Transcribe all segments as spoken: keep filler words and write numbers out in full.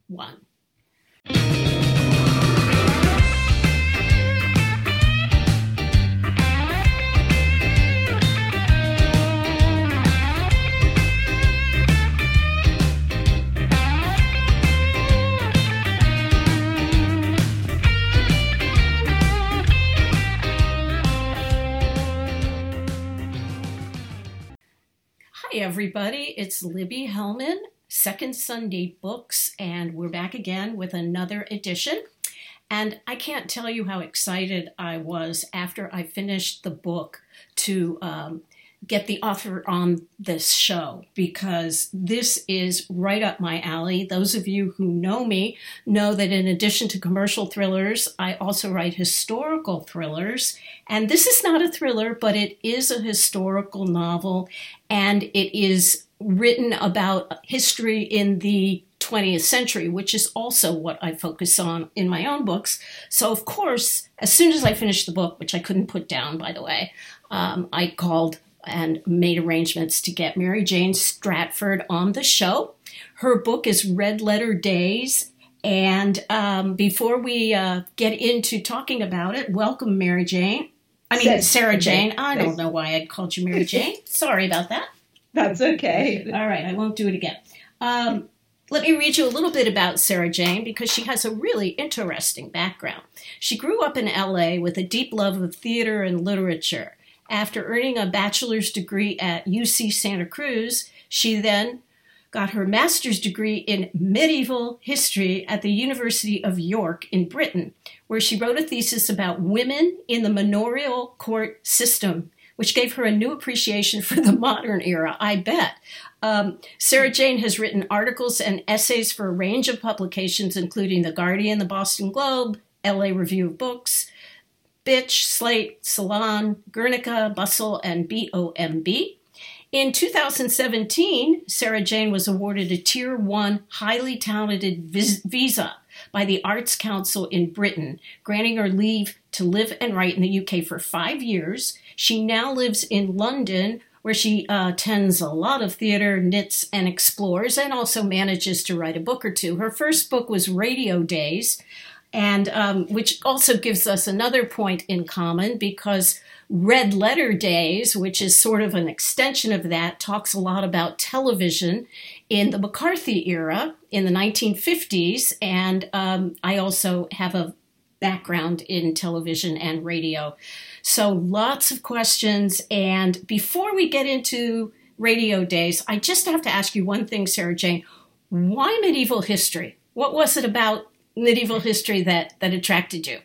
one. Hi, everybody. It's Libby Hellman, Second Sunday Books, and we're back again with another edition. And I can't tell you how excited I was after I finished the book to um, get the author on this show, because this is right up my alley. Those of you who know me know that in addition to commercial thrillers, I also write historical thrillers. And this is not a thriller, but it is a historical novel, and it is written about history in the twentieth century, which is also what I focus on in my own books. So, of course, as soon as I finished the book, which I couldn't put down, by the way, um, I called and made arrangements to get Mary Jane Stratford on the show. Her book is Red Letter Days. And um, before we uh, get into talking about it, welcome, Mary Jane. I mean, Sarah, Sarah Jane. I don't know why I called you Mary Jane. Sorry about that. That's okay. All right, I won't do it again. Um, let me read you a little bit about Sarah Jane, because she has a really interesting background. She grew up in L A with a deep love of theater and literature. After earning a bachelor's degree at U C Santa Cruz, she then got her master's degree in medieval history at the University of York in Britain, where she wrote a thesis about women in the manorial court system, which gave her a new appreciation for the modern era, I bet. Um, Sarah Jane has written articles and essays for a range of publications, including The Guardian, The Boston Globe, L A Review of Books, Bitch, Slate, Salon, Guernica, Bustle, and B O M B. In two thousand seventeen, Sarah Jane was awarded a Tier one highly talented vis- visa by the Arts Council in Britain, granting her leave to live and write in the U K for five years. She now lives in London, where she uh, attends a lot of theater, knits, and explores, and also manages to write a book or two. Her first book was Radio Days, and um, which also gives us another point in common, because Red Letter Days, which is sort of an extension of that, talks a lot about television in the McCarthy era in the nineteen fifties. And um, I also have a background in television and radio. So lots of questions. And before we get into Radio Days, I just have to ask you one thing, Sarah Jane. Why medieval history? What was it about medieval history that, that attracted you?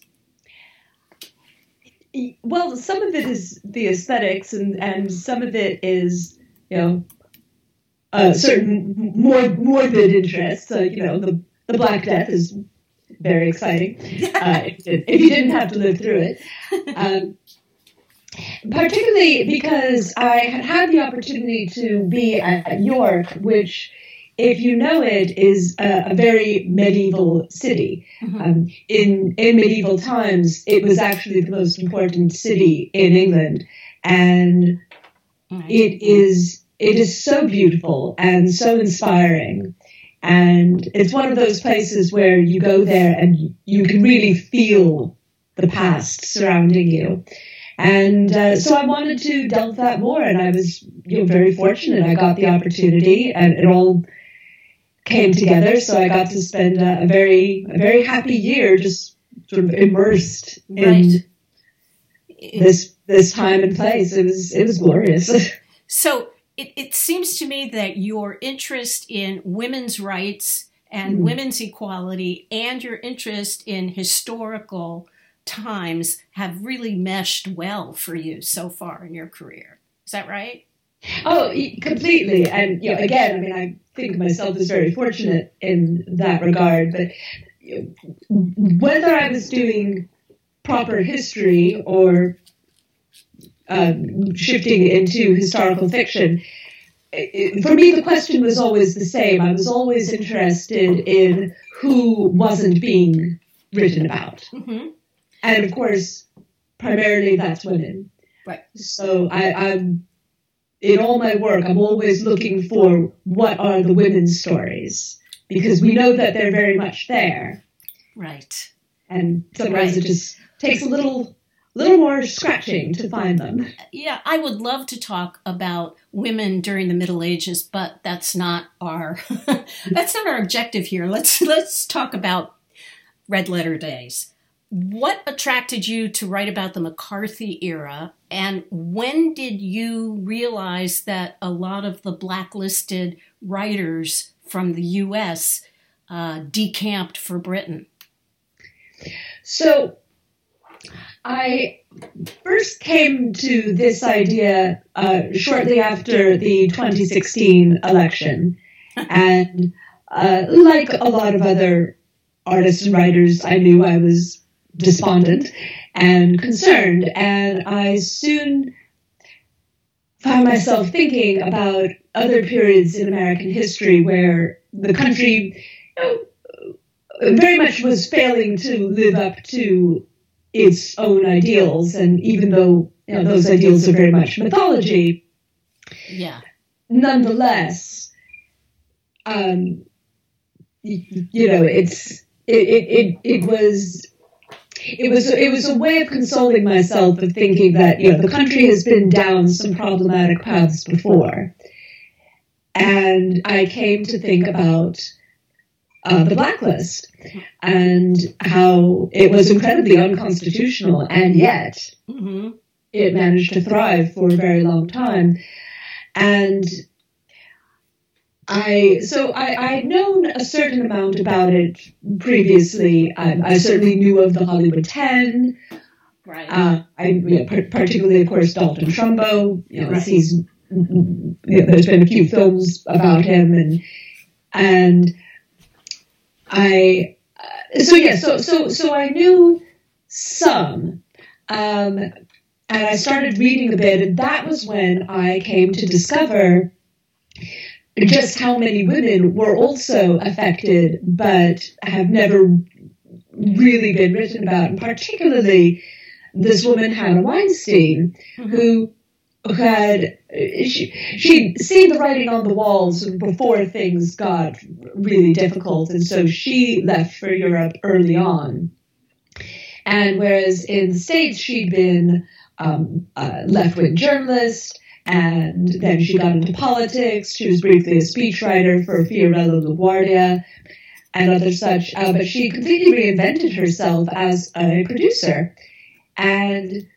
Well, some of it is the aesthetics, and, and some of it is, you know, a certain more morbid interest. So, you know, the, the Black Death is very exciting, uh, if, if you didn't have to live through it. Um, particularly because I had had the opportunity to be at York, which, if you know it, is a, a very medieval city. Mm-hmm. Um, in in medieval times, it was actually the most important city in England, and mm-hmm. it is it is so beautiful and so inspiring. And it's one of those places where you go there and you can really feel the past surrounding you. And uh, so I wanted to delve that more, and I was, you know, very fortunate. I got the opportunity, and it all came together. So I got to spend a, a very, a very happy year just sort of immersed in right. this this time and place. It was it was glorious. So it, it seems to me that your interest in women's rights and mm. women's equality and your interest in historical times have really meshed well for you so far in your career. Is that right? Oh, completely. And, you know, again, I mean, I think of myself as very fortunate in that regard, but you know, whether I was doing proper history or um, shifting into historical fiction, it, for me, the question was always the same. I was always interested in who wasn't being written about. Mm-hmm. And of course, primarily that's women. Right. So I, I'm, in all my work, I'm always looking for what are the women's stories because we know that they're very much there. Right. And sometimes Right. it just takes a little little more scratching to find them. Yeah, I would love to talk about women during the Middle Ages, but that's not our that's not our objective here. Let's let's talk about Red Letter Days. What attracted you to write about the McCarthy era, and when did you realize that a lot of the blacklisted writers from the U S uh, decamped for Britain? So I first came to this idea uh, shortly after the twenty sixteen election. And uh, like a lot of other artists and writers, I knew I was despondent and concerned. And I soon found myself thinking about other periods in American history where the country, you know, very much was failing to live up to its own ideals, and even though, you know, those ideals are very much mythology, yeah, nonetheless, um, you, you know, it's it, it it it was it was it was a way of consoling myself, of thinking that, you know, the country has been down some problematic paths before, and I came to think about Uh, the blacklist, and how it was incredibly unconstitutional, and yet mm-hmm. it managed to thrive for a very long time. And I, so I, I'd known a certain amount about it previously. I, I certainly knew of the Hollywood Ten. Right. Uh, I, you know, particularly, of course, Dalton Trumbo. You know, Right. he's, you know, there's been a few films about him, and and. I uh, so yeah so so so I knew some, um, and I started reading a bit, and that was when I came to discover just how many women were also affected, but have never really been written about, and particularly this woman Hannah Weinstein, Mm-hmm. who had she, she'd seen the writing on the walls before things got really difficult, and so she left for Europe early on. And whereas in the States she'd been um, a left-wing journalist, and then she got into politics. She was briefly a speechwriter for Fiorello LaGuardia and other such, uh, but she completely reinvented herself as a producer, and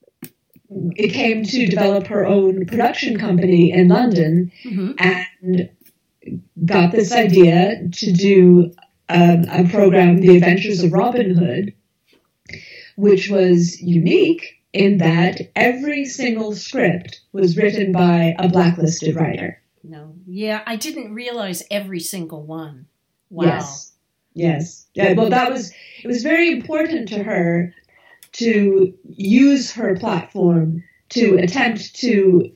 it came to develop her own production company in London, Mm-hmm. and got this idea to do um, a program, The Adventures of Robin Hood, which was unique in that every single script was written by a blacklisted writer. No. Yeah, I didn't realize every single one. Wow. Yes. Yes. Yeah, well, that was, it was very important to her to use her platform to attempt to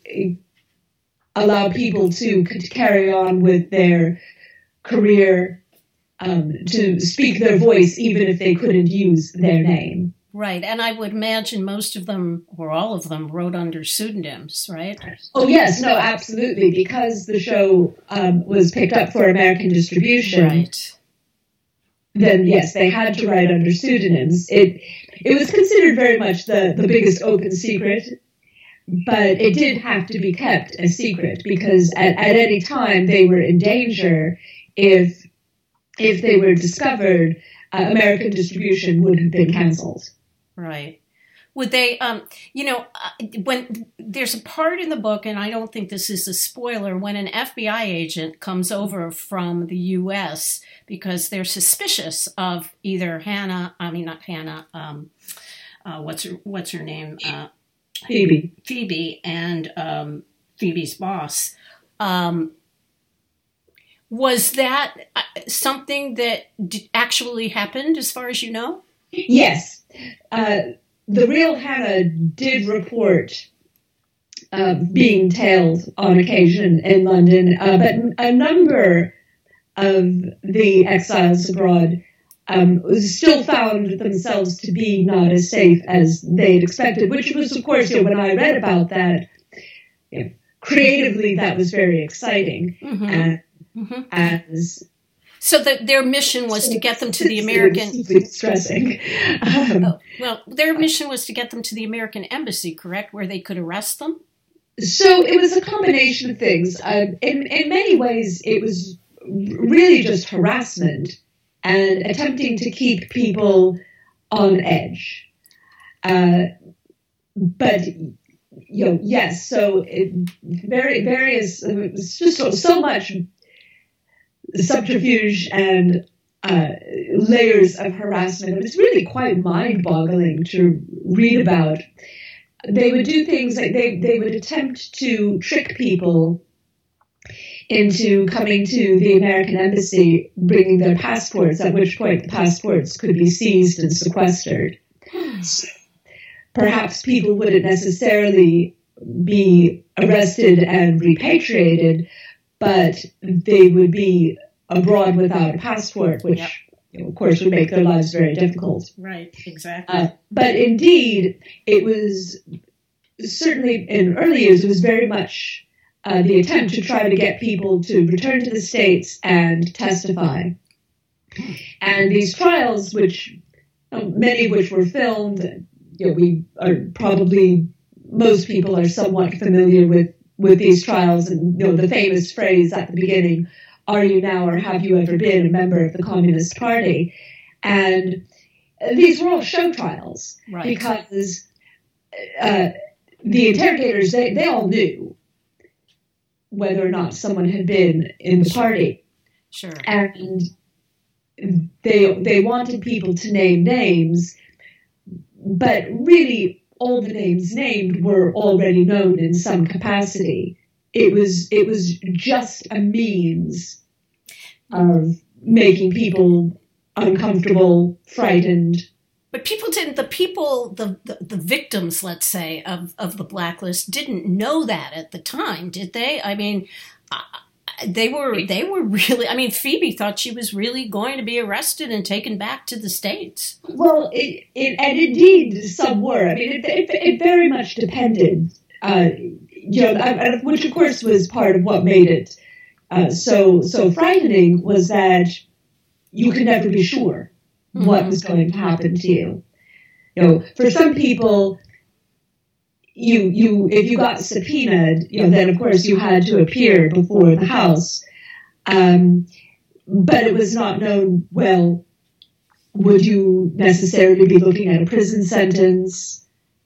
allow people to carry on with their career, um, to speak their voice, even if they couldn't use their name. Right, and I would imagine most of them, or all of them, wrote under pseudonyms, right? Oh, yes, no, absolutely, because the show um, was picked up for American distribution. Right. Then, yes, they had to write under pseudonyms. It it was considered very much the, the biggest open secret, but it did have to be kept a secret, because at, at any time they were in danger. If if they were discovered, uh, American distribution would have been canceled. Right. Would they, um, you know, uh, when there's a part in the book, and I don't think this is a spoiler, when an F B I agent comes over from the U S because they're suspicious of either Hannah, I mean, not Hannah, um, uh, what's her, what's her name? Uh, Phoebe. Phoebe and um, Phoebe's boss. Um, was that uh, something that d- actually happened, as far as you know? Yes. Uh, the real Hannah did report uh, being tailed on occasion in London, uh, but a number of the exiles abroad um, still found themselves to be not as safe as they'd expected, which was, of course, you know, when I read about that, you know, creatively that was very exciting. Mm-hmm. And Mm-hmm. as So that their mission was to get them to the American. It's stressing. Um, oh, well, their mission was to get them to the American embassy, correct, where they could arrest them. So it was a combination of things. Uh, in in many ways, it was really just harassment and attempting to keep people on edge. Uh, but you know, yes. So it, very various. It was just so, so much subterfuge and uh, layers of harassment. It was really quite mind-boggling to read about. They would do things like they, they would attempt to trick people into coming to the American embassy, bringing their passports, at which point the passports could be seized and sequestered. So perhaps people wouldn't necessarily be arrested and repatriated, but they would be abroad without a passport, which, yep. you know, of course, would make their lives very difficult. Right, exactly. Uh, but indeed, it was certainly in early years, it was very much uh, the attempt to try to get people to return to the States and testify. And these trials, which uh, many of which were filmed, you know, we are probably, most people are somewhat familiar with, with these trials, and you know the famous phrase at the beginning, "Are you now or have you ever been a member of the Communist Party?" And these were all show trials, right. because uh, the interrogators, they, they all knew whether or not someone had been in the sure. party. Sure. And they they wanted people to name names, but really all the names named were already known in some capacity. It was it was just a means of making people uncomfortable, frightened. But people didn't, the people, the, the, the victims, let's say, of, of the blacklist didn't know that at the time, did they? I mean, uh, they were, they were really, I mean, Phoebe thought she was really going to be arrested and taken back to the States. Well, it, it, and indeed some were. I mean, it, it, it very much depended, uh, you know, I, which of course was part of what made it uh, so, so frightening, was that you could never be sure mm-hmm. what was going to happen to you. You know, for some people, you you if you got subpoenaed, you know, then of course you had to appear before the House. Um, but it was not known, well, would you necessarily be looking at a prison sentence?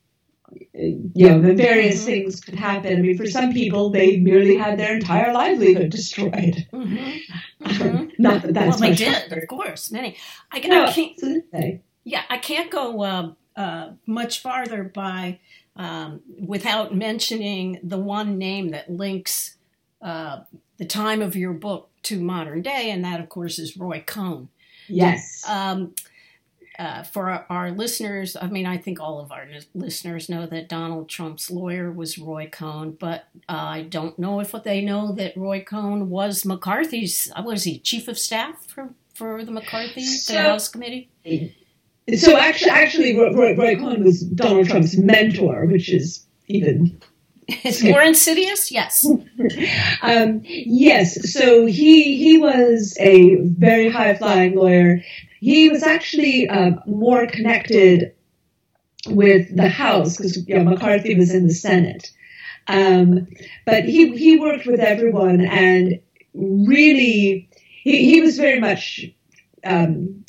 You know, the various mm-hmm. things could happen. I mean, for some people, they merely had their entire livelihood destroyed. Mm-hmm. Mm-hmm. Not that that's well, much they did, harder. Of course, many. I, No, I can't. absolutely. Yeah, I can't go uh, uh, much farther by um, without mentioning the one name that links uh, the time of your book to modern day, and that, of course, is Roy Cohn. Yes. Um, uh, for our, our listeners, I mean, I think all of our listeners know that Donald Trump's lawyer was Roy Cohn, but uh, I don't know if they know that Roy Cohn was McCarthy's, uh, was he, chief of staff for, for the McCarthy, so, the House committee? So actually, actually Roy, Roy Cohn was Donald Trump's mentor, which is even... It's more insidious? Yes. um, yes. So he he was a very high-flying lawyer. He was actually uh, more connected with the House because you know, McCarthy was in the Senate. Um, but he he worked with everyone and really he, he was very much um,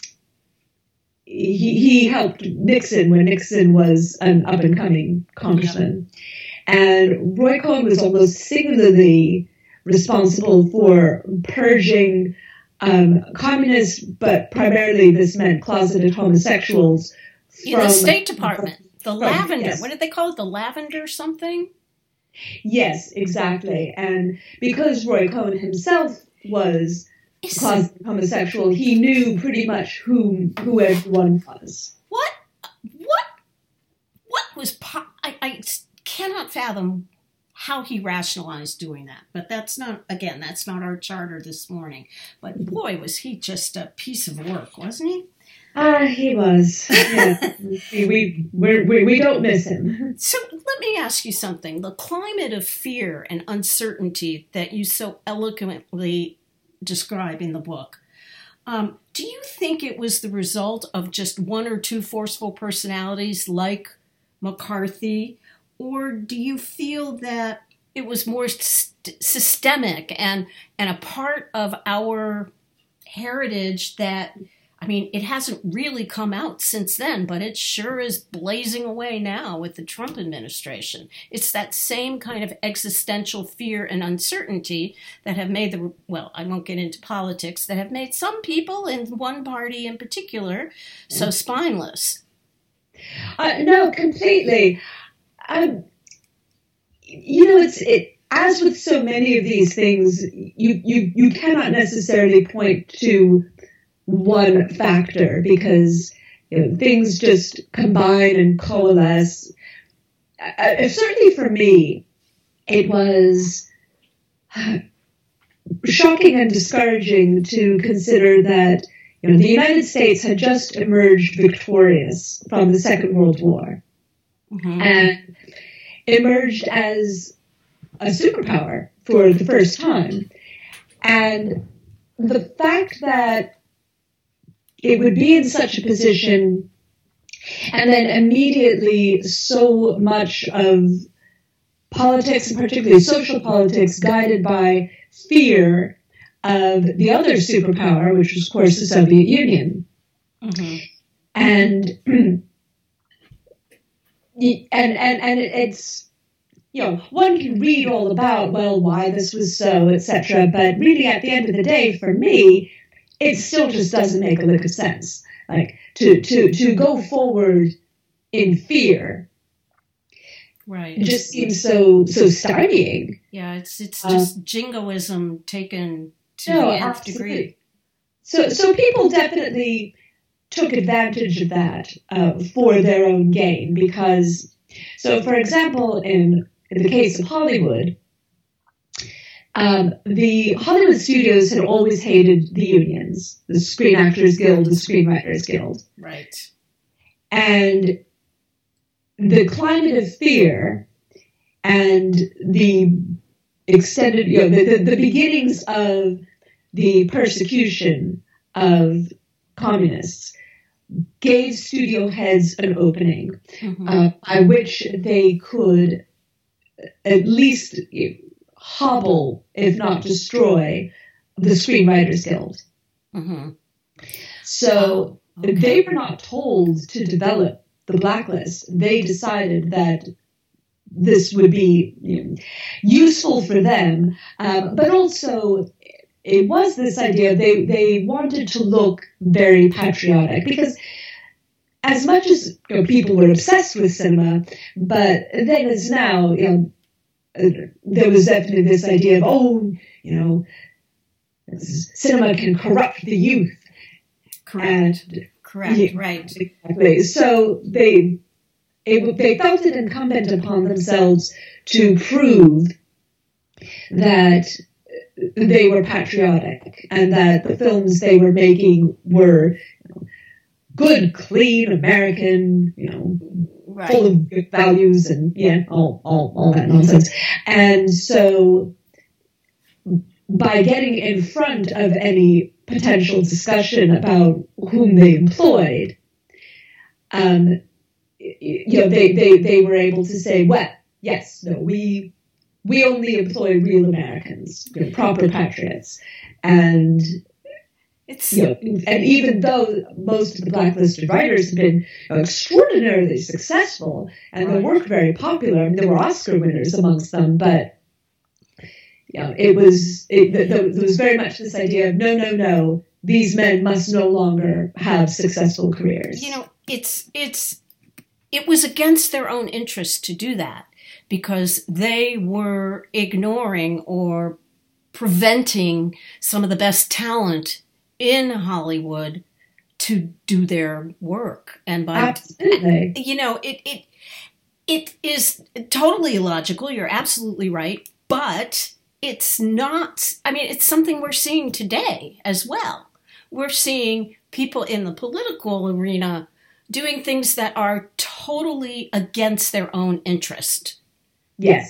he he helped Nixon when Nixon was an up-and-coming congressman. Yeah. And Roy Cohn was almost singularly responsible for purging um, communists, but primarily this meant closeted homosexuals. From, in the State Department, the from, Lavender, yes. What did they call it? The Lavender something? Yes, exactly. And because Roy Cohn himself was a closeted homosexual, he knew pretty much who, who everyone was. What? What? What was... Po- I... I cannot fathom how he rationalized doing that. But that's not, again, that's not our charter this morning. But boy, was he just a piece of work, wasn't he? Ah, uh, he was. Yeah. we, we, we, we don't miss him. So let me ask you something. The climate of fear and uncertainty that you so eloquently describe in the book, Um, do you think it was the result of just one or two forceful personalities like McCarthy, or do you feel that it was more st- systemic and and a part of our heritage that, I mean, it hasn't really come out since then, but it sure is blazing away now with the Trump administration. It's that same kind of existential fear and uncertainty that have made the, well, I won't get into politics, that have made some people in one party in particular so spineless. Uh, no, completely. Um, you know, it's it as with so many of these things, you you you cannot necessarily point to one factor because you know, things just combine and coalesce. Uh, certainly for me, it was shocking and discouraging to consider that you know the United States had just emerged victorious from the Second World War, mm-hmm. and emerged as a superpower for the first time. And the fact that it would be in such a position, and then immediately so much of politics, and particularly social politics, guided by fear of the other superpower, which was, of course, the Soviet Union. Mm-hmm. And, and, and, and it's, you know, one can read all about, well, why this was so, et cetera. But really, at the end of the day, for me, it still just doesn't make a lick of sense. Like, to, to, to go forward in fear, right? It just seems so so stymieing. Yeah, it's it's just uh, jingoism taken to no, the nth absolutely. degree. So so people definitely took advantage of that uh, for their own gain because, so for example, in, in the case of Hollywood, um, the Hollywood studios had always hated the unions, the Screen Actors Guild, the Screenwriters Guild. Right. And the climate of fear and the extended, you know, the, the, the beginnings of the persecution of communists gave studio heads an opening, mm-hmm. uh, by which they could at least hobble, if not destroy, the Screenwriters Guild. Mm-hmm. So okay. They were not told to develop the blacklist. They decided that this would be you know, useful for them, um, but also it was this idea they they wanted to look very patriotic because as much as you know, people were obsessed with cinema, but then as now, you know, uh, there was definitely this idea of oh, you know, cinema can corrupt the youth. Correct. And, Correct. Yeah, right. Exactly. So they it, they felt it incumbent upon themselves to prove that they were patriotic and that the films they were making were you know, good, clean, American, you know, right. full of good values and yeah, all all all that nonsense. And so by getting in front of any potential discussion about whom they employed, um, you know, they, they, they were able to say, well, yes, no, we we only employ real Americans, you know, proper patriots. And it's you know, and even though most of the blacklisted writers have been you know, extraordinarily successful and their work very popular, I mean, there were Oscar winners amongst them, but you know, it was it, there was very much this idea of no, no, no. These men must no longer have successful careers. You know, it's it's it was against their own interest to do that because they were ignoring or preventing some of the best talent in Hollywood to do their work. And by absolutely, you know, it it it is totally illogical. You're absolutely right, but it's not, I mean, it's something we're seeing today as well. We're seeing people in the political arena doing things that are totally against their own interest. Yes.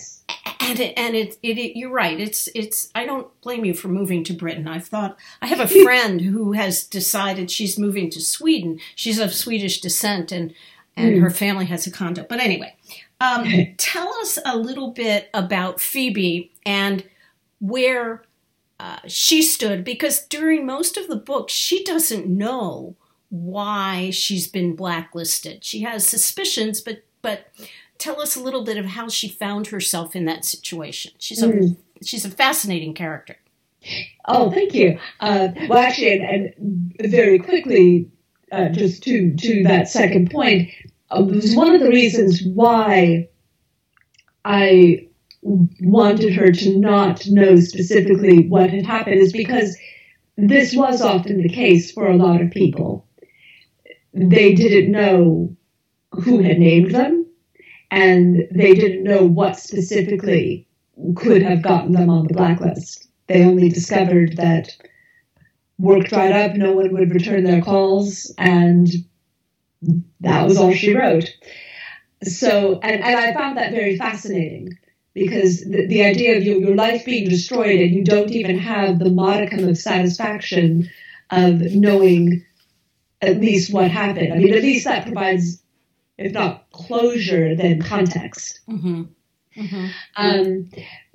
And it, and it, it, it, you're right. It's, it's. I don't blame you for moving to Britain. I've thought I have a friend who has decided she's moving to Sweden. She's of Swedish descent, and and mm. her family has a condo. But anyway, um, tell us a little bit about Phoebe and where uh, she stood, because during most of the book, she doesn't know why she's been blacklisted. She has suspicions, but but. Tell us a little bit of how she found herself in that situation. She's a mm. she's a fascinating character. Oh, thank you. Uh, well, actually, and, and very quickly, uh, just to to that second point, uh, was one of the reasons why I wanted her to not know specifically what had happened is because this was often the case for a lot of people. They didn't know who had named them. And they didn't know what specifically could have gotten them on the blacklist. They only discovered that work dried up, no one would return their calls, and that was all she wrote. So, and, and I found that very fascinating, because the, the idea of your, your life being destroyed and you don't even have the modicum of satisfaction of knowing at least what happened. I mean, at least that provides, if not closure, then context. Mm-hmm. Mm-hmm. Um,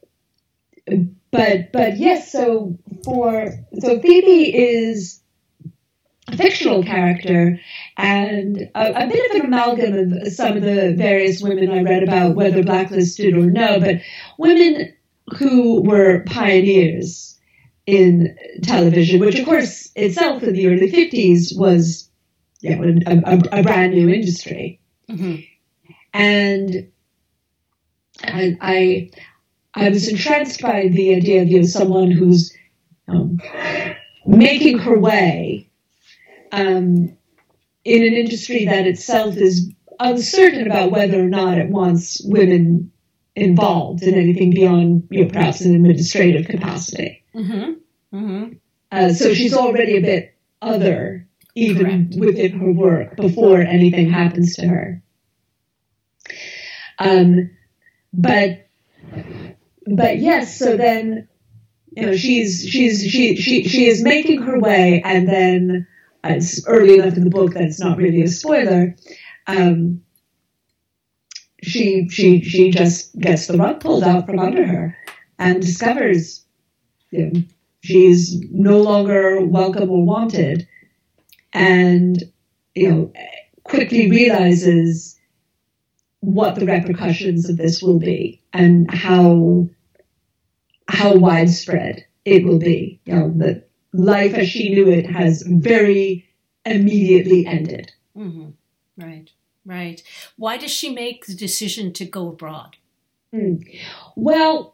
but but yes, so for so Phoebe is a fictional character and a, a bit of an amalgam of some of the various women I read about, whether blacklisted or no, but women who were pioneers in television, which of course itself in the early fifties was, you know, a, a, a brand new industry. Mm-hmm. And I, I I was entranced by the idea of, you know, someone who's um, making her way um, in an industry that itself is uncertain about whether or not it wants women involved in anything beyond, you know, perhaps an administrative capacity. Mm-hmm. Mm-hmm. Uh, so she's already a bit other, even Correct. Within her work, before anything happens to her. Um, but, but yes, so then, you know, she's, she's, she, she, she is making her way, and then uh, it's early enough in the book that it's not really a spoiler. Um, she, she, she just gets the rug pulled out from under her and discovers, you know, she's no longer welcome or wanted. And, you know, quickly realizes what the repercussions of this will be and how how widespread it will be. You know, that life as she knew it has very immediately ended. Mm-hmm. Right, right. Why does she make the decision to go abroad? Mm. Well,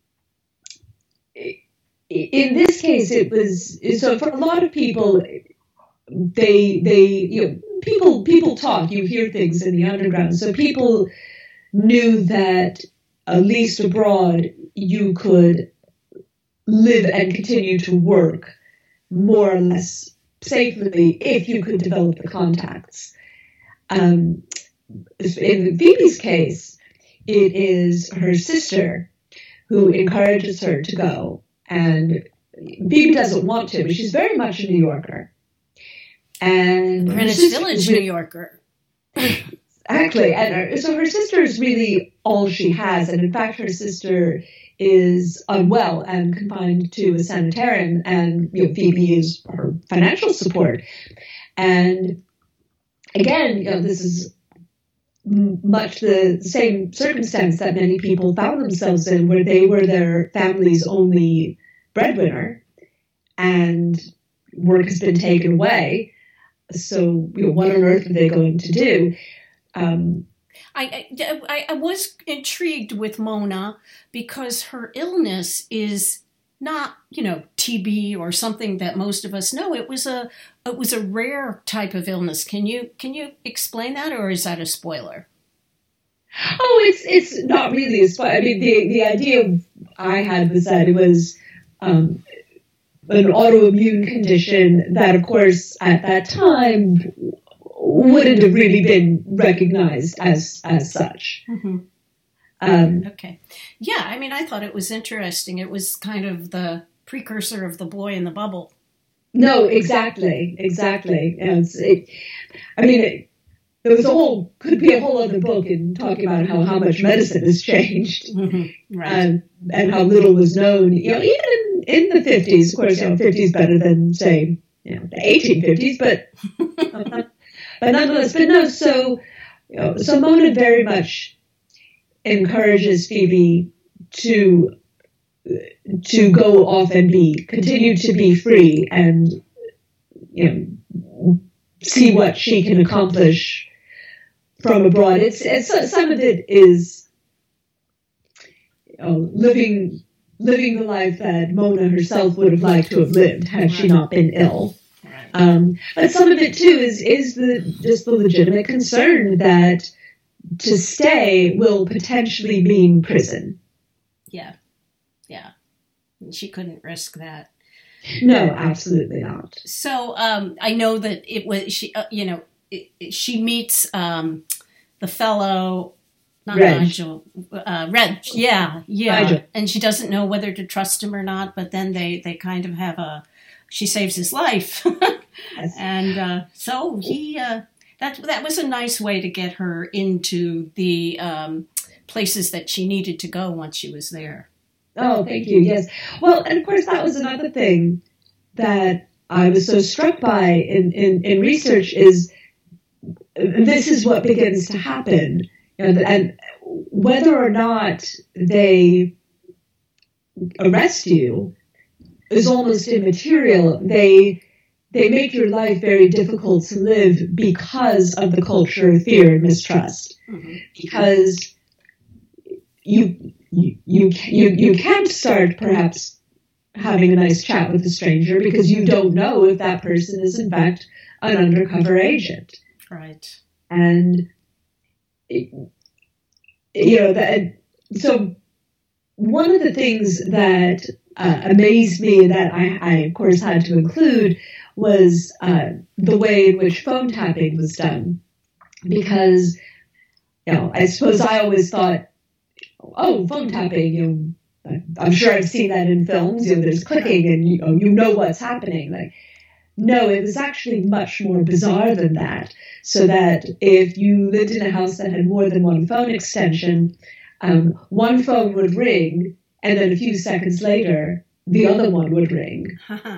in this case, it was so for a lot of people. They, they, you know, people, people talk, you hear things in the underground. So people knew that, at least abroad, you could live and continue to work more or less safely if you could develop the contacts. Um, in Phoebe's case, it is her sister who encourages her to go. And Phoebe doesn't want to, but she's very much a New Yorker. And Greenwich Village, New Yorker. Exactly. And her, so her sister is really all she has. And in fact, her sister is unwell and confined to a sanitarium. And, you know, Phoebe is her financial support. And again, you know, this is much the same circumstance that many people found themselves in, where they were their family's only breadwinner and work has been taken away. So, you know, what on earth are they going to do? Um, I, I I was intrigued with Mona because her illness is not, you know, T B or something that most of us know. It was a it was a rare type of illness. Can you can you explain that, or is that a spoiler? Oh, it's it's not really a spoiler. I mean, the the idea I had was that it was Um, an autoimmune condition that, of course, at that time wouldn't have really been recognized as as such. Mm-hmm. Um, Okay. Yeah, I mean, I thought it was interesting. It was kind of the precursor of The Boy in the Bubble. no, exactly, exactly. And it's, it, I mean, it, there was a whole, could be a whole other book in talking about how, how much medicine has changed. Mm-hmm. Right. Um, and how little was known. You know, even in, in the fifties, of course, you know, fifties better than, say, you know, the eighteen fifties, but, but nonetheless, but no, so, you know, so Mona very much encourages Phoebe to to go off and be continue to be free and, you know, see what she can accomplish from abroad. It's, it's some of it is, you know, living living the life that Mona herself would have liked to have lived had she not been ill. Um, but some of it too is is the just the legitimate concern that to stay will potentially mean prison. Yeah, yeah. She couldn't risk that. No, absolutely not. So um, I know that it was she. Uh, you know, it, it, she meets um, the fellow, not Reg. Nigel, uh, Reg. Yeah, yeah. Nigel. And she doesn't know whether to trust him or not. But then they they kind of have a. She saves his life, Yes. and uh, so he. Uh, that that was a nice way to get her into the um, places that she needed to go once she was there. Oh, thank you. Yes. Well, and of course, that was another thing that I was so struck by in, in, in research is this is what begins to happen. You know, and whether or not they arrest you is almost immaterial. They they make your life very difficult to live because of the culture of fear and mistrust. Mm-hmm. Because you you you you you can't start perhaps having a nice chat with a stranger because you don't know if that person is in fact an undercover agent. Right. And you know that so one of the things that uh, amazed me that I, I of course had to include was uh, the way in which phone tapping was done, because you know I suppose I always thought, oh, phone tapping, you know, I'm sure I've seen that in films. You know, there's clicking, and you know, you know what's happening. Like, no, it was actually much more bizarre than that. So that if you lived in a house that had more than one phone extension, um, one phone would ring, and then a few seconds later, the other one would ring.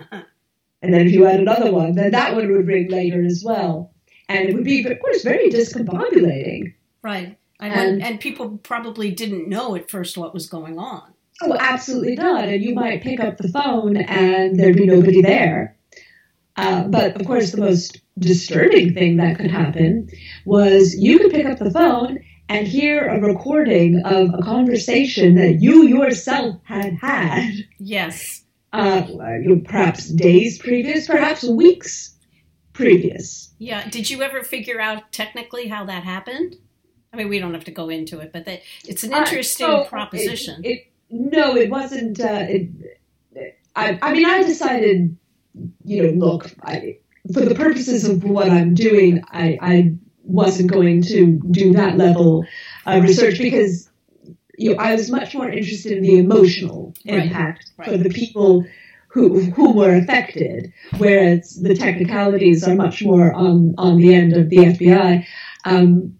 And then if you had another one, then that one would ring later as well. And it would be, of course, very discombobulating. Right. And, And- and people probably didn't know at first what was going on. Oh, absolutely not. And you might pick up the phone and there'd be nobody there. Uh, but of course, the most disturbing thing that could happen was you could pick up the phone and hear a recording of a conversation that you yourself had had, Yes. uh, perhaps days previous, perhaps weeks previous. Yeah. Did you ever figure out technically how that happened? I mean, we don't have to go into it, but that, it's an interesting Uh, so proposition. It, it, no, it wasn't. Uh, it, I, I mean, I decided, you know, look, I, for the purposes of what I'm doing, I, I wasn't going to do that level of research because you know, I was much more interested in the emotional Right, impact right. for the people who who were affected, whereas the technicalities are much more on, on the end of the F B I. Um,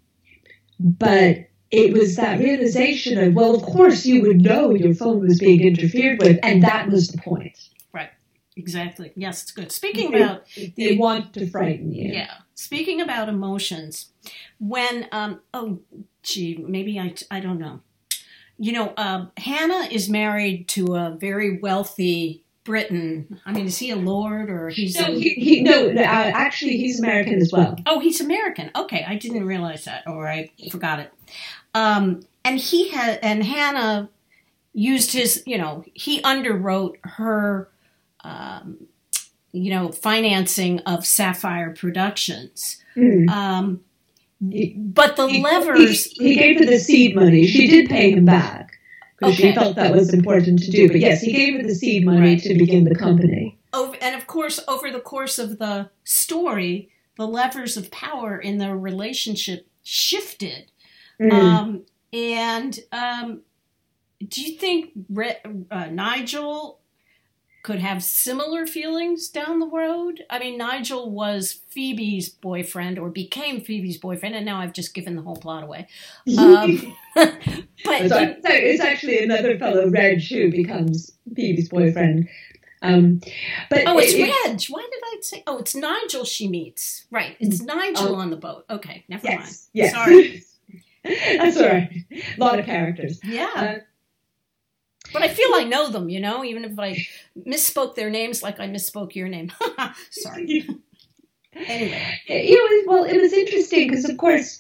but it was that realization of, well, of course you would know your phone was being interfered with, and that was the point. Right. Exactly. Yes, it's good. Speaking about They want to frighten you. yeah, speaking about emotions, when um oh gee, maybe I I don't know. You know, uh, Hannah is married to a very wealthy Briton. I mean, is he a lord or he's No, a, he, he, no, uh, actually, he's American as well. oh, he's American. Okay, I didn't realize that, or I forgot it. Um, and he had, and Hannah used his, you know, he underwrote her, um, you know, financing of Sapphire Productions. Mm. Um, He- but the he, levers, He, he gave her the seed money. She did pay him back because Okay. she felt that was important to do. But yes, he gave her the seed money Right. to begin the company. over, and of course, over the course of the story, the levers of power in their relationship shifted. Mm. Um, And um, do you think Re- uh, Nigel could have similar feelings down the road? I mean, Nigel was Phoebe's boyfriend, or became Phoebe's boyfriend, and now I've just given the whole plot away. Um, but so, so it's actually another fellow, Reg, who becomes Phoebe's boyfriend. Um, but oh, it's it, Reg. Why did I say? Oh, it's Nigel she meets. Right, it's Nigel oh, on the boat. Okay, never yes, mind. Yes. Sorry. That's all right. A lot of characters. Yeah. Uh, But I feel I know them, you know, even if I misspoke their names like I misspoke your name. Sorry. Anyway. It was, well, it was interesting because, of course,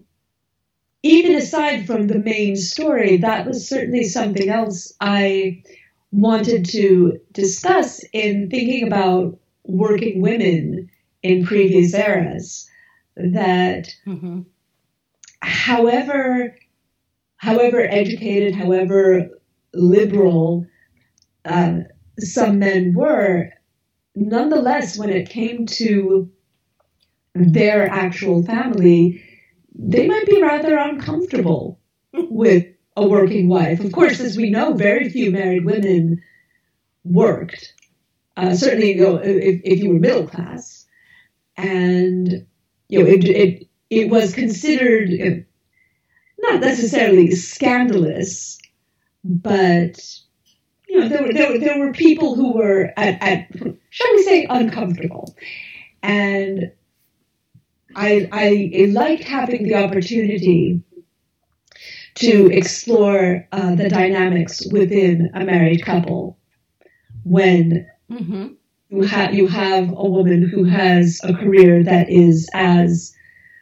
even aside from the main story, that was certainly something else I wanted to discuss in thinking about working women in previous eras. That mm-hmm. however, however educated, however liberal uh, some men were, nonetheless, when it came to their actual family, they might be rather uncomfortable with a working wife. Of course, as we know, very few married women worked. Uh, certainly, you know, if, if you were middle class, and you know, it it, it was considered uh, not necessarily scandalous, but you know, there were there were, there were people who were at, at shall we say uncomfortable, and I I liked having the opportunity to explore uh, the dynamics within a married couple when mm-hmm. you have you have a woman who has a career that is as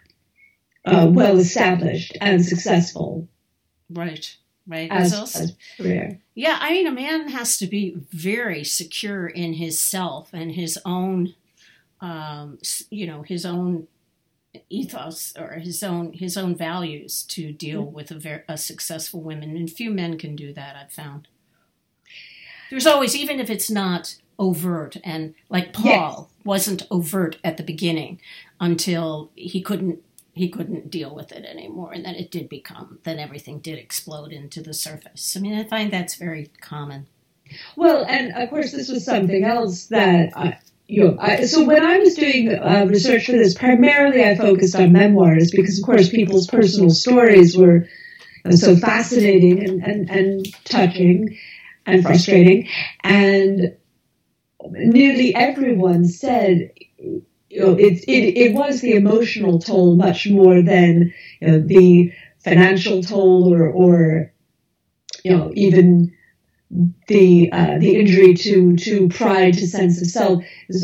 uh, well established and successful, right. Right. As, also, as career. Yeah, I mean, a man has to be very secure in his self and his own, um, you know, his own ethos or his own his own values to deal mm-hmm. with a, very, a successful woman. And few men can do that, I've found. There's always, even if it's not overt, and like Paul yes. wasn't overt at the beginning until he couldn't he couldn't deal with it anymore, and then it did become, then everything did explode into the surface. I mean, I find that's very common. Well, and of course, this was something else that, I, you know, I, so when I was doing uh, research for this, primarily I focused on memoirs because, of course, people's personal stories were uh, so fascinating and, and, and touching and frustrating, and nearly everyone said, you know, it, it it was the emotional toll much more than, you know, the financial toll or or you know, even the uh, the injury to to pride, to sense of self.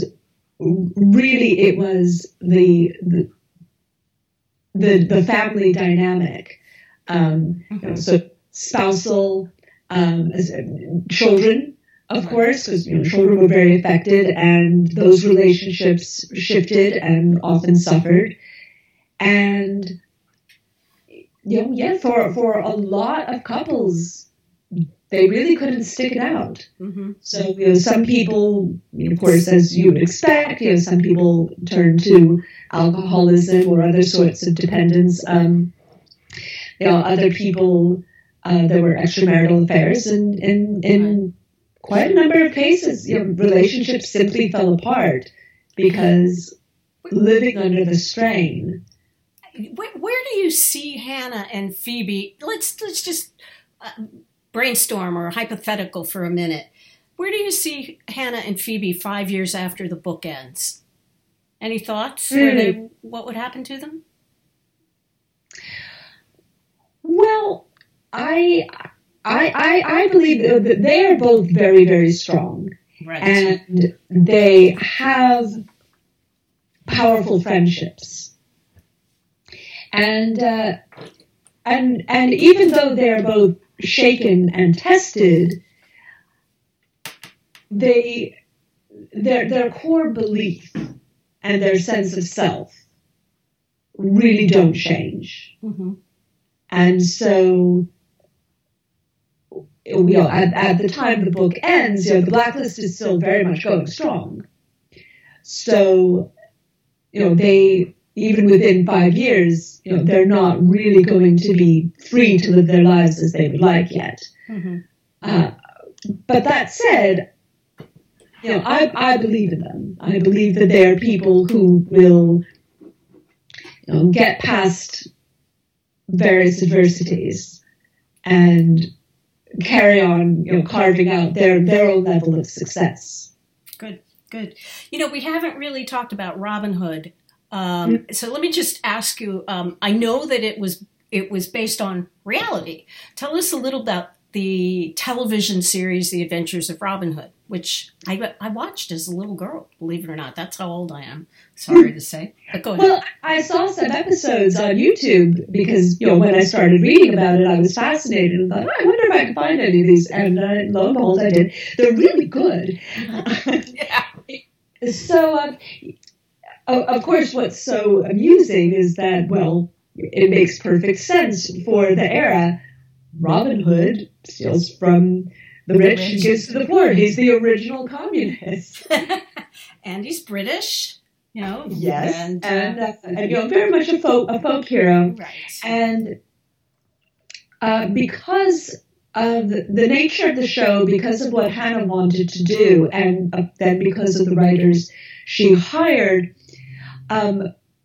Really, it was the the the, the family dynamic. Um, you know, so spousal, um, as, children. Of course, because, you know, children were very affected, and those relationships shifted and often suffered. And you know, yeah, for for a lot of couples, they really couldn't stick it out. Mm-hmm. So, you know, some people, of course, as you would expect, you know, some people turned to alcoholism or other sorts of dependence. Um, you know, other people, uh, there were extramarital affairs, and in in quite a number of cases, you know, relationships simply fell apart because living under the strain. Where, where do you see Hannah and Phoebe? Let's let's just uh, brainstorm or hypothetical for a minute. Where do you see Hannah and Phoebe five years after the book ends? Any thoughts? Mm. Where they, what would happen to them? Well, I. I, I, I believe that they are both very, very strong. Right. And they have powerful friendships. And, uh, and, and even though they're both shaken and tested, they, their, their core belief and their sense of self really don't change. Mm-hmm. And so, you know, at, at the time the book ends, you know, the blacklist is still very much going strong. So, you know, they even within five years, you know, they're not really going to be free to live their lives as they would like yet. Mm-hmm. Uh, but that said, you know, I, I believe in them. I believe that they are people who will, you know, get past various adversities and carry on, you know, carving out their, their own level of success. Good, good. You know, we haven't really talked about Robin Hood. Um, mm-hmm. So let me just ask you, um, I know that it was it was based on reality. Tell us a little about the television series, The Adventures of Robin Hood, which I, I watched as a little girl, believe it or not. That's how old I am. Sorry to say. But go ahead. Well, I saw some episodes on YouTube because, you know, when I started reading about it, I was fascinated and thought, oh, I wonder if I can find any of these. And uh, lo and behold, I did. They're really good. Yeah. So, um, of course, what's so amusing is that, well, it makes perfect sense for the era. Robin Hood steals from the rich and gives to the poor. He's the original communist. And he's British, you know. Yes, and, uh, and, uh, and you know, very much a folk, a folk hero. Right. And uh, because of the, the nature of the show, because of what Hannah wanted to do, and uh, then because of the writers she hired, um,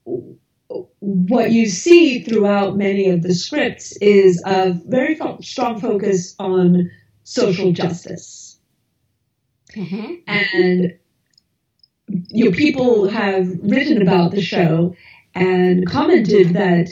what you see throughout many of the scripts is a very fo- strong focus on social justice. Mm-hmm. And you know, people have written about the show and commented that,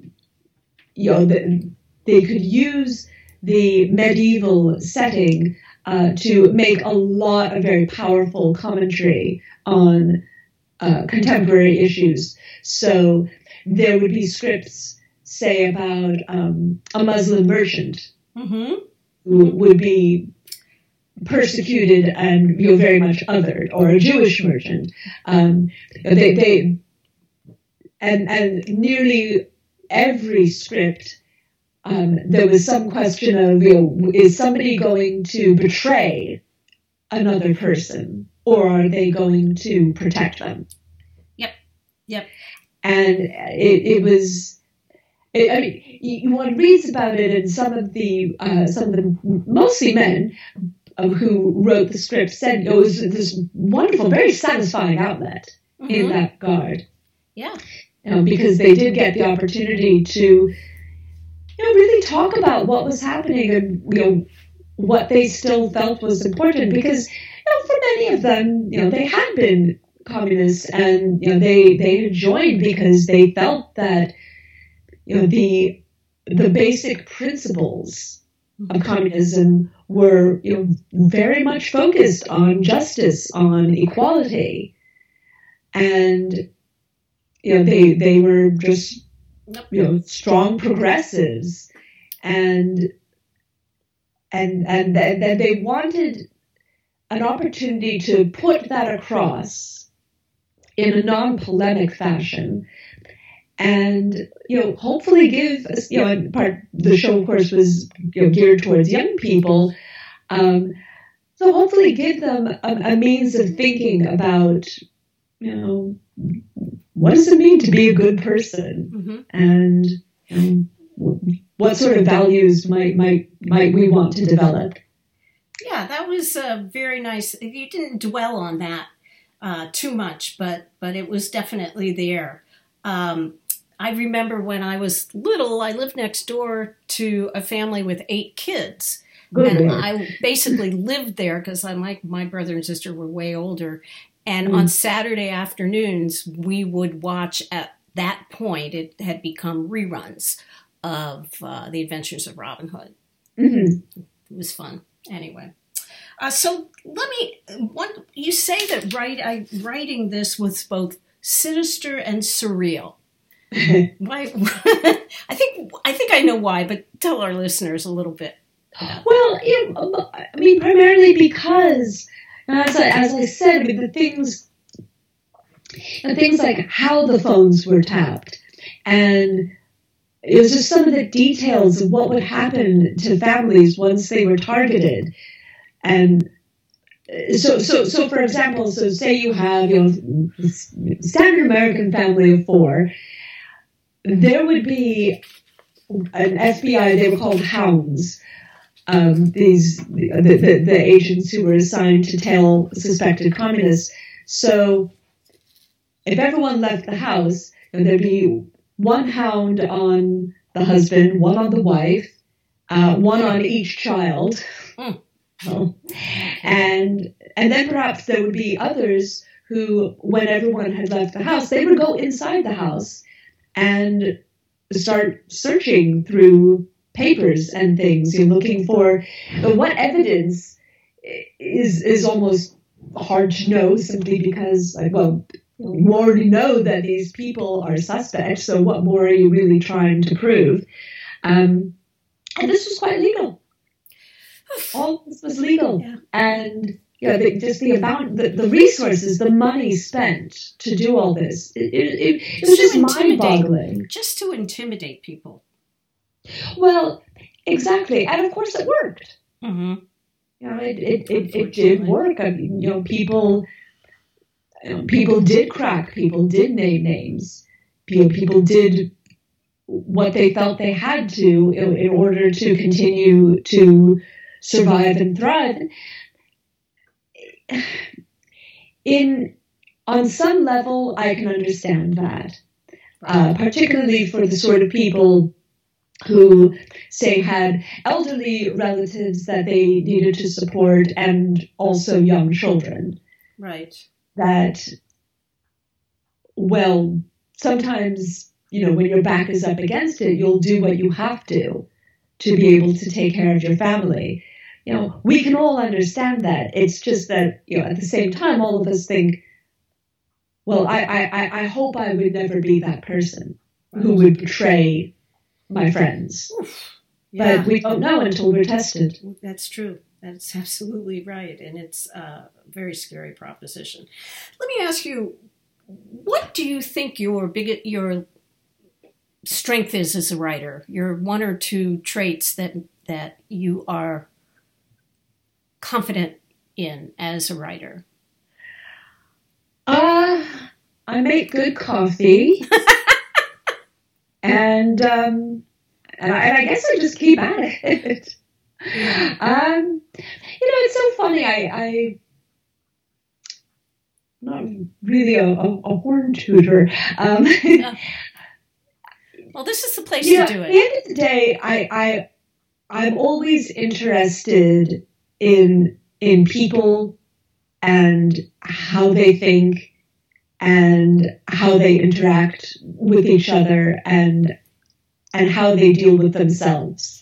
you know, that they could use the medieval setting uh, to make a lot of very powerful commentary on uh, contemporary issues. So there would be scripts, say, about um, a Muslim merchant mm-hmm. who would be persecuted and, you know, very much othered, or a Jewish merchant. Um, they, they, and and nearly every script, um, there was some question of, you know, is somebody going to betray another person, or are they going to protect them? Yep, yep. And it, it was, it, I mean, you, one reads about it, and some of the, uh, some of the, mostly men, uh, who wrote the script said it was this wonderful, very satisfying outlet mm-hmm. in that regard. Yeah. You know, because they did get the opportunity to, you know, really talk about what was happening and, you know, what they still felt was important. Because, you know, for many of them, you know, they had been communists, and, you know, they they had joined because they felt that, you know, the the basic principles of communism were, you know, very much focused on justice, on equality, and, you know, they they were just, you know, strong progressives, and and and and they wanted an opportunity to put that across in a non-polemic fashion, and, you know, hopefully give, you know, and part the show, of course, was, you know, geared towards young people, um, so hopefully give them a, a means of thinking about, you know, what does it mean to be a good person, mm-hmm. and, and what sort of values might might might we want to develop. Yeah, that was uh, very nice. You didn't dwell on that Uh, too much, but but it was definitely there. Um, I remember when I was little, I lived next door to a family with eight kids. Good and Lord. I basically lived there because I'm like, my brother and sister were way older. And mm. on Saturday afternoons, we would watch, at that point, it had become reruns of uh, The Adventures of Robin Hood. Mm-hmm. It was fun. Anyway. Uh, so let me, one, you say that write, I, writing this was both sinister and surreal. Why? I think I think I know why, but tell our listeners a little bit. Well, you know, I mean, primarily because, as I, as I said, I mean, the things, the things like how the phones were tapped, and it was just some of the details of what would happen to families once they were targeted. And, so so so for example, so say you have, you know, standard American family of four, there would be an F B I. They were called hounds. Um, these the, the the agents who were assigned to tail suspected communists. So if everyone left the house, there'd be one hound on the husband, one on the wife, uh, one on each child. Mm. Oh. And and then perhaps there would be others who, when everyone had left the house, they would go inside the house and start searching through papers and things, you know, looking for what evidence is is almost hard to know, simply because, like, well, you already know that these people are suspects, so what more are you really trying to prove? Um, and this was quite legal. All this was legal. Yeah. And you know, the, just the amount, the, the resources, the money spent to do all this, it, it, it, it was just mind-boggling. Just to intimidate people. Well, exactly. And of course it worked. Mm-hmm. You know, it, it, it, it did work. I mean, you know, people, you know, people did crack, people did name names, people, people did what they felt they had to in, in order to continue to survive and thrive. In, on some level, I can understand that, uh, particularly for the sort of people who, say, had elderly relatives that they needed to support and also young children. Right. That, well, sometimes, you know, when your back is up against it, you'll do what you have to to be able to take care of your family. You know, we can all understand that. It's just that, you know, at the same time, all of us think, well, I, I, I hope I would never be that person who would betray my friends. Yeah. But we don't know until we're tested. That's true. That's absolutely right. And it's a very scary proposition. Let me ask you, what do you think your big, your strength is as a writer? Your one or two traits that that you are confident in as a writer? Uh, I make good coffee. and, um, and, I, and I guess I just keep at it. um, you know, it's so funny. I, I not really a, a, a horn tutor. Um, yeah. Well, this is the place to know, do it. At the end of the day, I, I, I'm always interested in in people and how they think and how they interact with each other and and how they deal with themselves.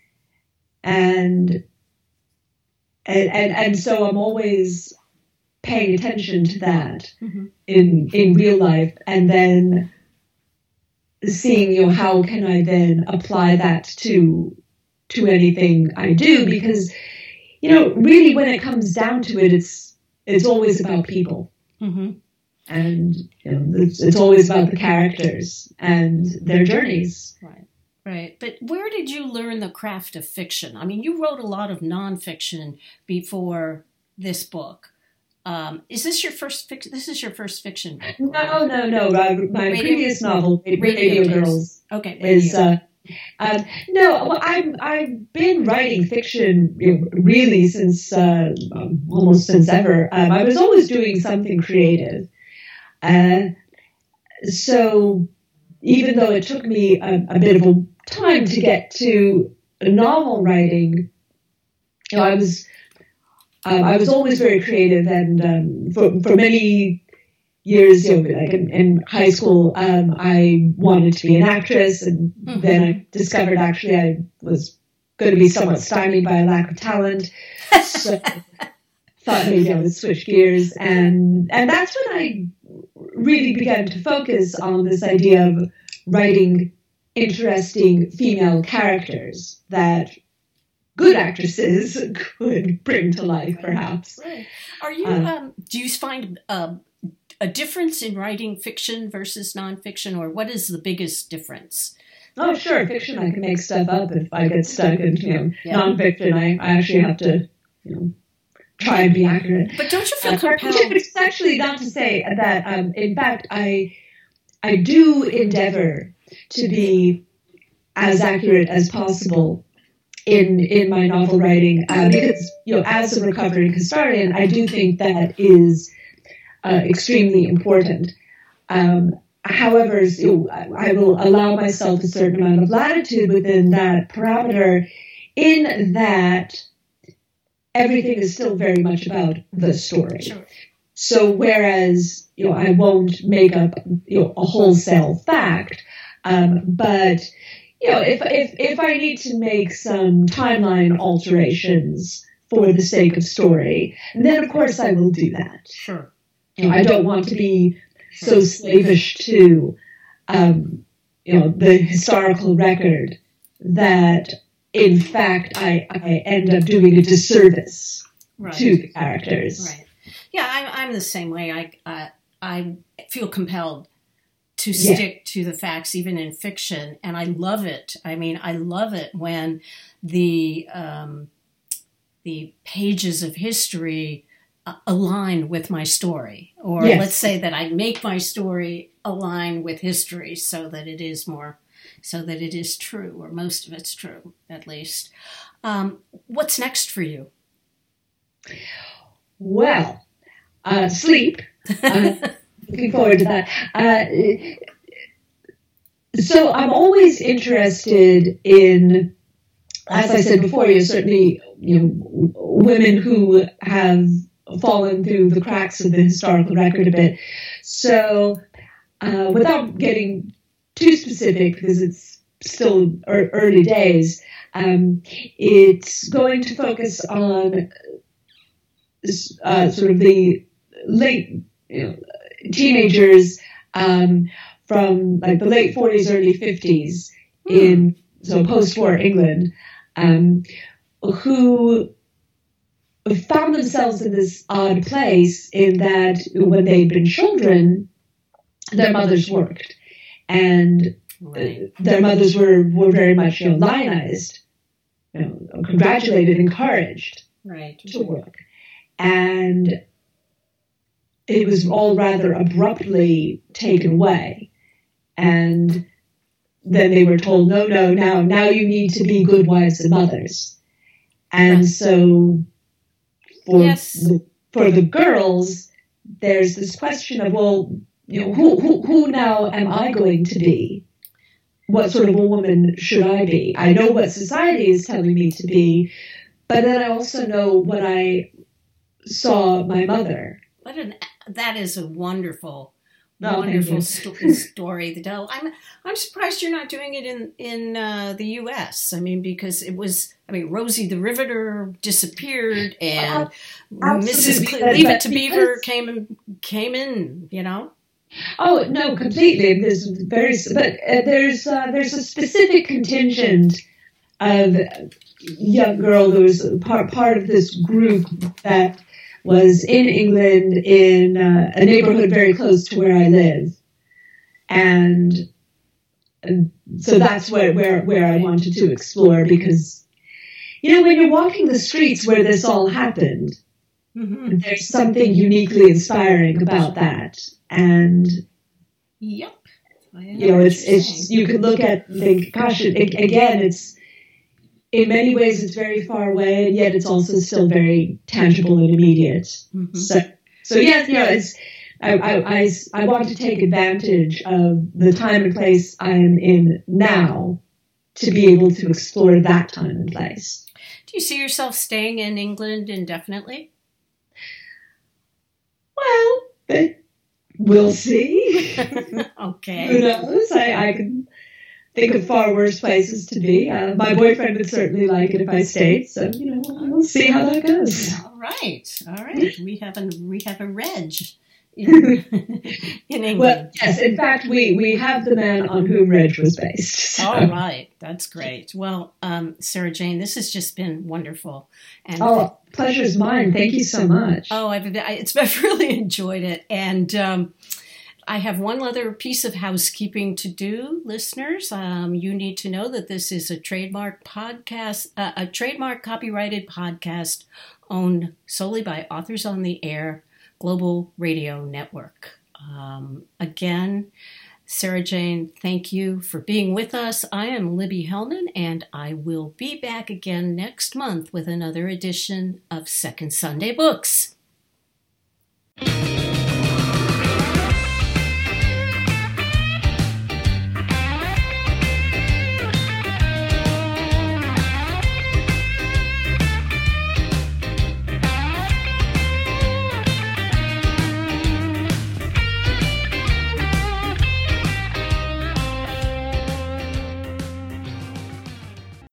And and and, and so I'm always paying attention to that mm-hmm. in in real life, and then seeing, you know, how can I then apply that to to anything I do, because, you know, really when it comes down to it, it's it's always about people. Mm-hmm. And, you know, it's, it's always about the characters and their journeys. Right, right. But where did you learn the craft of fiction? I mean, you wrote a lot of nonfiction before this book. Um, is this your first fiction? This is your first fiction book? No, no, no. My, my radio, previous novel, Radio, radio Girls, okay, radio. is... Uh, Um, no, well, I've, I've been writing fiction, you know, really since, uh, almost since ever. Um, I was always doing something creative. Uh, so even though it took me a, a bit of a time to get to novel writing, you know, I was, um, I was always very creative, and um, for, for many years, you know, like in, in high school, um, I wanted to be an actress, and mm-hmm. then I discovered actually I was going to be somewhat stymied by a lack of talent. So thought maybe I would switch gears, and and that's when I really began to focus on this idea of writing interesting female characters that good actresses could bring to life, perhaps. Right. Are you? Um, um, do you find uh, a difference in writing fiction versus nonfiction, or what is the biggest difference? Oh, sure. Fiction, I can make stuff up if I get stuck in, you know, yeah. Nonfiction, I, I actually have to, you know, try and be accurate. But don't you feel Uh, compelled? But it's actually not to say that, um, in fact, I I do endeavor to be as accurate as possible in in my novel writing, uh, because, you know, as a recovering historian, I do think that is uh, extremely important. Um, however, you know, I will allow myself a certain amount of latitude within that parameter, in that everything is still very much about the story. Sure. So whereas, you know, I won't make up, you know, a wholesale fact, um, but, you know, if, if, if I need to make some timeline alterations for the sake of story, then of course I will do that. Sure. You know, I don't want to be so slavish to, um, you know, the historical record that, in fact, I, I end up doing a disservice Right. to the characters. Right. Yeah, I'm, I'm the same way. I, uh, I feel compelled to Yeah. stick to the facts, even in fiction, and I love it. I mean, I love it when the um, the pages of history uh, align with my story, or Yes. let's say that I make my story align with history, so that it is more, so that it is true, or most of it's true, at least. Um, what's next for you? Well, uh, sleep. Uh, looking forward to that. Uh, so I'm always interested in, as I said before, you know, certainly, you know, women who have fallen through the cracks of the historical record a bit. So uh, without getting too specific, because it's still er- early days, um, it's going to focus on uh, sort of the late, you know, teenagers um, from like the late forties, early fifties in so post-war England, um, who found themselves in this odd place in that when they'd been children, their mothers worked, and Right. their mothers were, were very much, you know, lionized, you know, congratulated, encouraged Right. to work. And it was all rather abruptly taken away. And then they were told, no, no, now, now you need to be good wives and mothers. And so for, Yes. the, for the girls, there's this question of, well, you know, who, who, who now am I going to be? What sort of a woman should I be? I know what society is telling me to be, but then I also know what I saw my mother. What an that is a wonderful, Oh, thank wonderful you. sto- story to tell. I'm I'm surprised you're not doing it in in uh, the U S. I mean, because it was. I mean, Rosie the Riveter disappeared, and Uh, Missus absolutely. Cle- Leave But It to Beaver because- came in, came in. You know. Oh no, completely. There's very, but uh, there's uh, there's a specific contingent of young girl who was part part of this group that was in England in uh, a neighborhood very close to where I live, and, and so that's where, where where I wanted to explore, because, you know, when you're walking the streets where this all happened, Mm-hmm. there's something uniquely inspiring about that. And, Yep. I you know, what it's, you're it's, saying. you could look at and think, gosh, it, again, it's, in many ways it's very far away, and yet it's also still very tangible and immediate. Mhm. So, so yes, you know, it's, I, I, I, I want to take advantage of the time and place I am in now to be able to explore that time and place. Do you see yourself staying in England indefinitely? Well, but we'll see. Who Okay. knows? I, I can think of far worse places to be. Uh, my boyfriend would certainly like it if I stayed, so, you know, we'll see how that goes. All right. All right. We have a we have a Reg in, in England. Well, yes, in fact, we, we have the man on whom Reg was based. So. All right. That's great. Well, um, Sarah Jane, this has just been wonderful. And Oh, pleasure's mine. Thank you so much. oh, I've, I, it's, I've really enjoyed it. And um, I have one other piece of housekeeping to do, listeners. Um, you need to know that this is a trademark podcast, uh, a trademark copyrighted podcast owned solely by Authors on the Air Global Radio Network. Um, again, Sarah Jane, thank you for being with us. I am Libby Hellman, and I will be back again next month with another edition of Second Sunday Books.